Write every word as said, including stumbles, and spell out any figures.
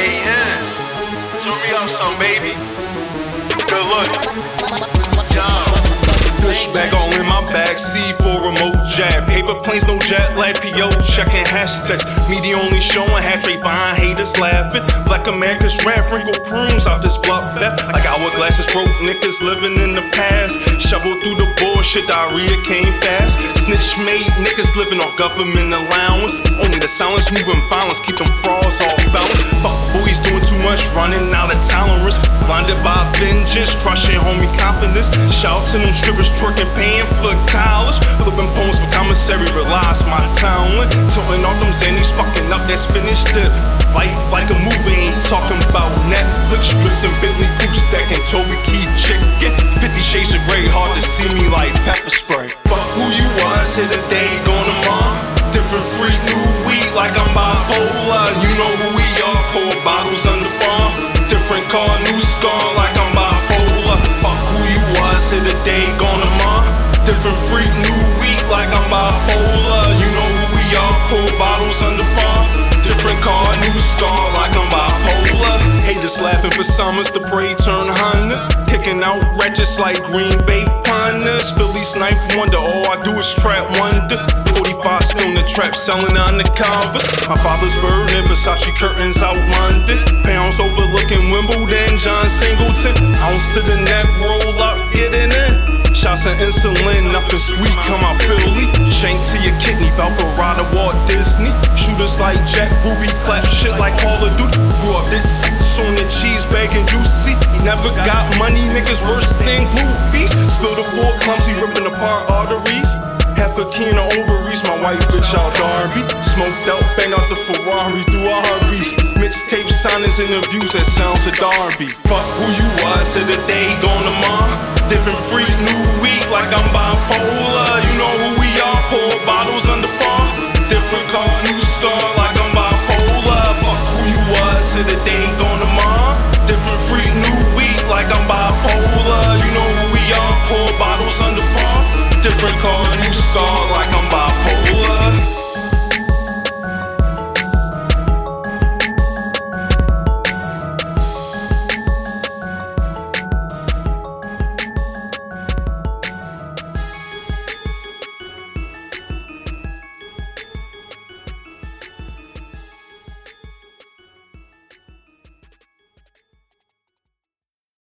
Hey, yeah. Turn me up some, baby. Good look. Yo. Push bag all in my bag, C for remote jab. Paper planes, no jet lag, P O checking hashtags. Me the only showing half straight behind haters laughing. Black America's rap, wrinkle prunes out this bluff that like hourglasses broke niggas living in the past. Shovel through the bullshit, diarrhea came fast. Snitch made niggas living off government allowance. Only the silence moving violence, keep them frauds off balance. Fuck boys doing too much, running out of tolerance. Blinded by vengeance, crushing homie confidence. Shout to them strippers twerking, paying for college. Flipping poems for commissary, realize my talent. Tilting off them zannies, fucking up that spinach dip. Life like a movie, ain't talking about Netflix. Drifting Bentley coupe, stacking Toby Keith chicken. Fifty shades of gray, hard to see me like pepper spray. Fuck who you was, hit a day, gone tomorrow. Different freak, new weed, like I'm bipolar. You know who we are, cold bottles under bar. Different car, new scar, like I'm bipolar. Fuck who you was, hit a day, gone tomorrow. Different freak, new weed, like I'm bipolar. You know who we are, cold bottles under bar. Different car, new star, like I'm bipolar. Haters laughing for summers, the prey turn hundred. Kicking out wretches like Green Bay Punters. Philly's ninth wonder, all I do is trap wonder. forty-five still in the trap, selling undercovers. My father's burning Versace curtains out London. Pounds overlooking Wimbledon, John Singleton. Ounce to the neck, roll up, getting in. Shots of insulin, nothing sweet, come out Philly. Shank to your kidney, Valparaiso, Walt Disney. Shooters like Jack Ruby, clap shit like Call of Duty. Grew up this on the cheese bag and juicy. Never got money, niggas worse than groupies. Spilled a four clumsy, ripping apart arteries. Half a can of ovaries, my white bitch out Darby. Smoked out, bang out the Ferrari through a heartbeat. Mixtape signings, interviews, that sounds of Darby. Fuck who you was, hit a day, gone tomorrow. Different freak, new week, like I'm bipolar.